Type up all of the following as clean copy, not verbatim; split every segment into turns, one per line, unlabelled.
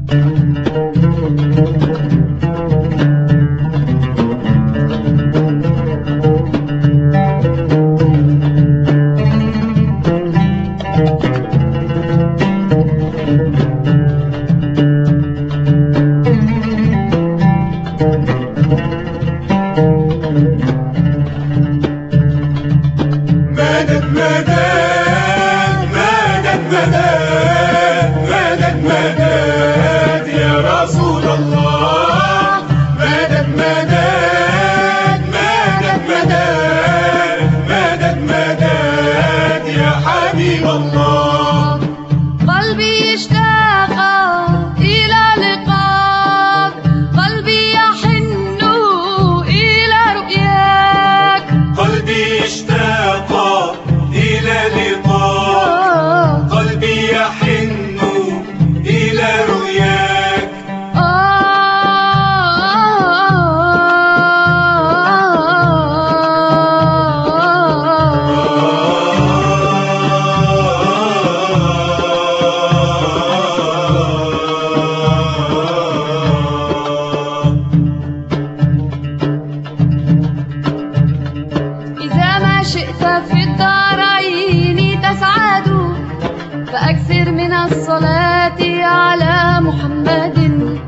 فأكثر من الصلاة على محمد،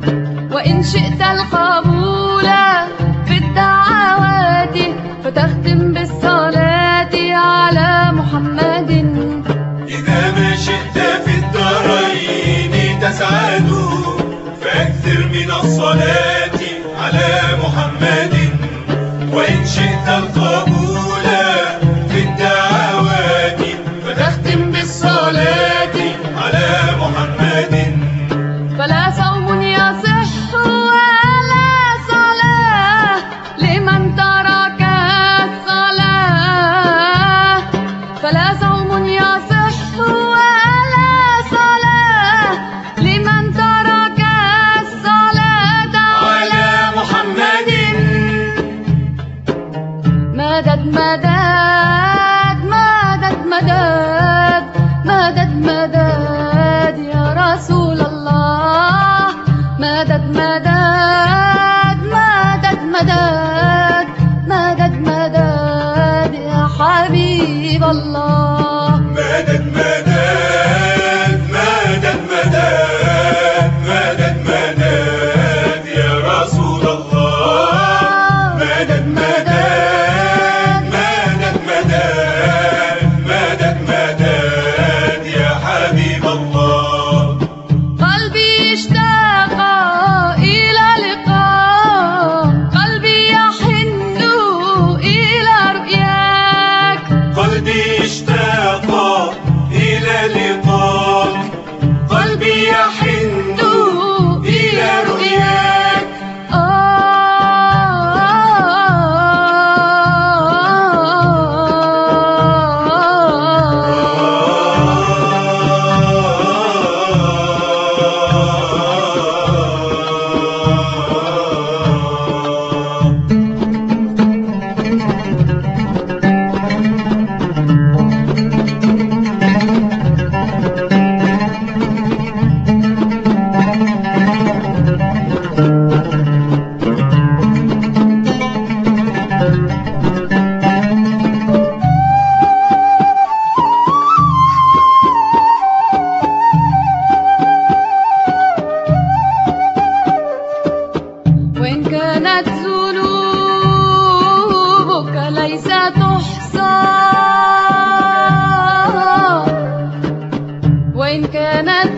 وإن شئت القبول في الدعوات فتختم بالصلاة على محمد.
إذا ما شئت في الدارين تسعد فأكثر من الصلاة على محمد، وإن شئت القبول في الدعوات فتختم بالصلاة على محمد.
فلا صوم يصح ولا صلاة لمن ترك الصلاة، فلا صوم يصح ولا صلاة لمن ترك الصلاة على محمد. مدد مدد مدد مدد مدد مدد يا رسول الله، مدد مدد مدد مدد مدد مدد يا حبيب الله.
مدد مدد مدد مدد مدد مدد يا رسول الله، مدد مدد مدد مدد مدد مدد يا حبيب الله.
قلبي اشتاق إلى لقاء، قلبي يحن إلى رؤياك،
قلبي اشتاق إلى لقاك، قلبي يحن إلى رؤياك.
وإن كانت ذنوبك ليس تحصى، وإن كانت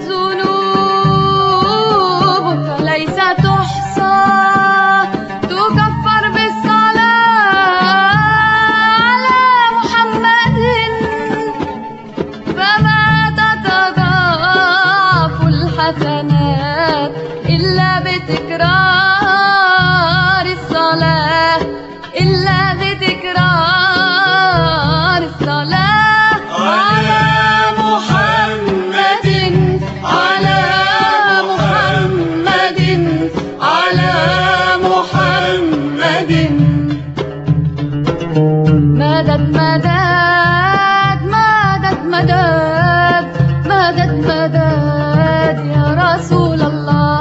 ذنوبك ليس تحصى تكفر بالصلاة على محمد. فما تتضاعف الحسنات إلا بتكرار الصلاة، إلا بتكرار الصلاة على محمد، على محمد، على محمد. مدد مدد مدد مدد مدد مدد يا رسول الله.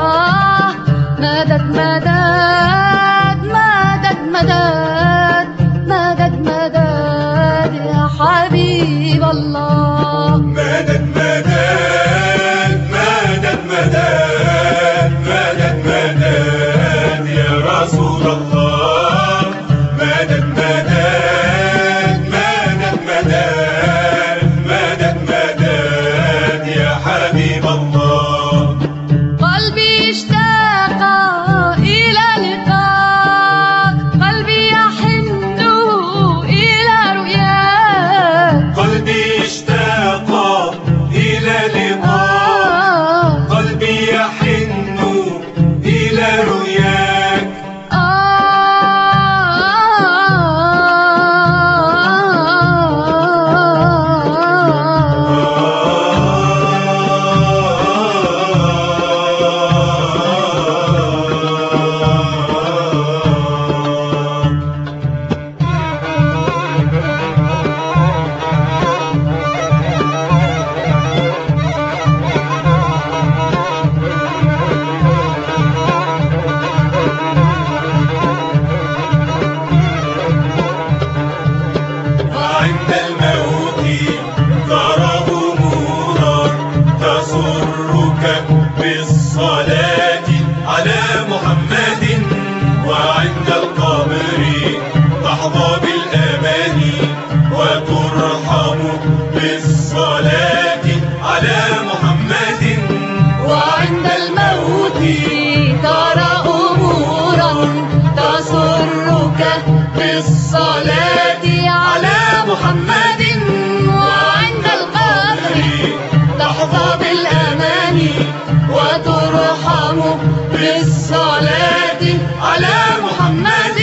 تسرك بالصلاة على محمد وعند القبر تحظى بالأمان وترحم بالصلاة على محمد
وعند الموت ترى أمورا تسرك بالصلاة على محمد وعند القبر تحظى بالأمان وترحم بالصلاة على محمد.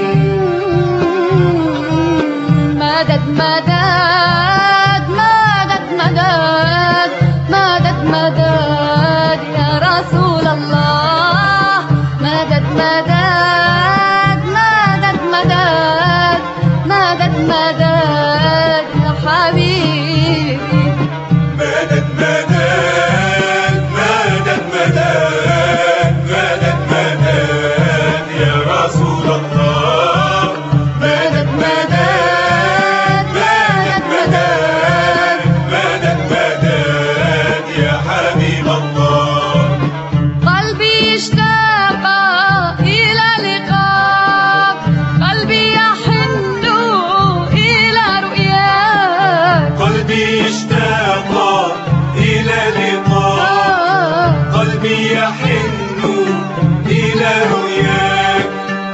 مدد مدد مدد مدد مدد مدد يا رسول الله. مدد مدد مدد مدد مدد مدد يا حبيبي.
مدد مدد مدد مدد مدد مدد يا رسول الله. مدد مدد مدد مدد مدد مدد يا حبيب الله.
قلبي اشتاق إلى لقاك، قلبي يحن إلى رؤياك.
قلبي اشتاق إلى لقاك، قلبي يحن إلى رؤياك.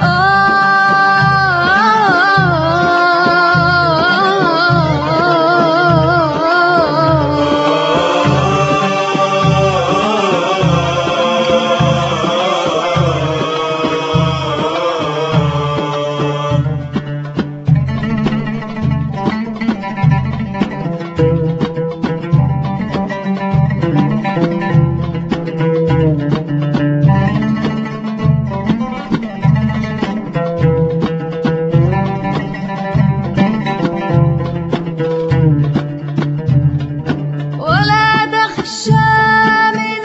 ولا تخشى من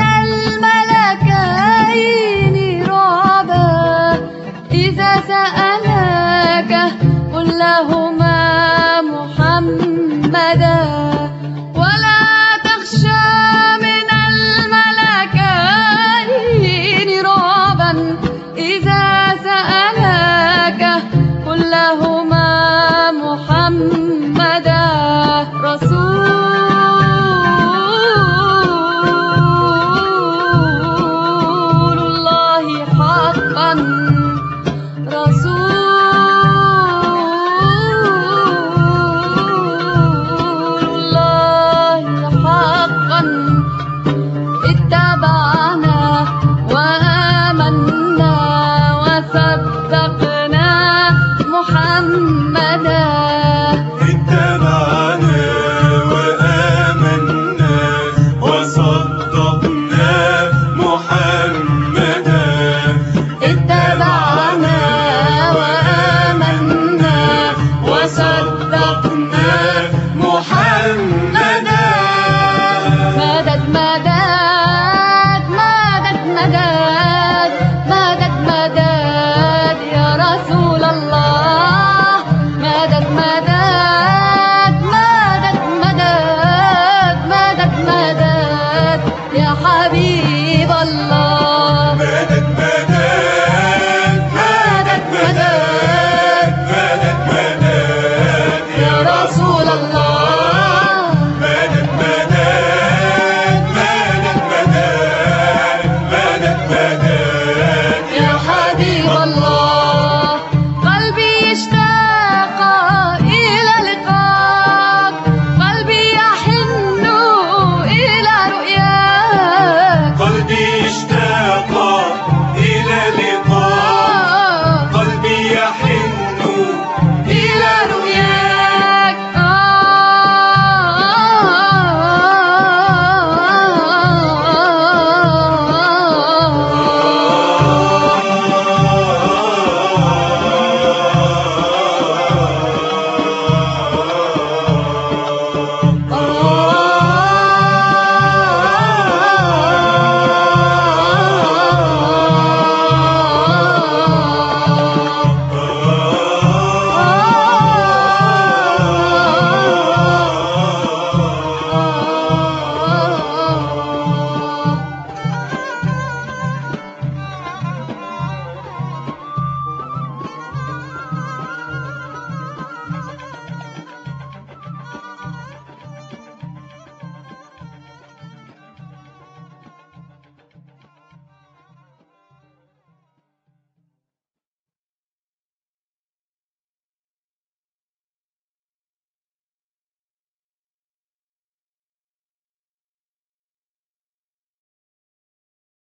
الملكين رعبا، إذا سألك قل لهما محمدا. ولا تخشى من الملكين رعبا، إذا سألك قل لهما محمدا. رسول الله حقا، رسول الله حقا. اتبعنا وآمنا وصدقنا محمدا.
اتبعنا وآمنا وصدقنا محمدا.
اتبعنا وآمنا وصدقنا محمدا. مدد مدد مدد مدد مدد مدد يا رسول الله. مدد مدد مدد مدد مدد مدد يا حبيب الله.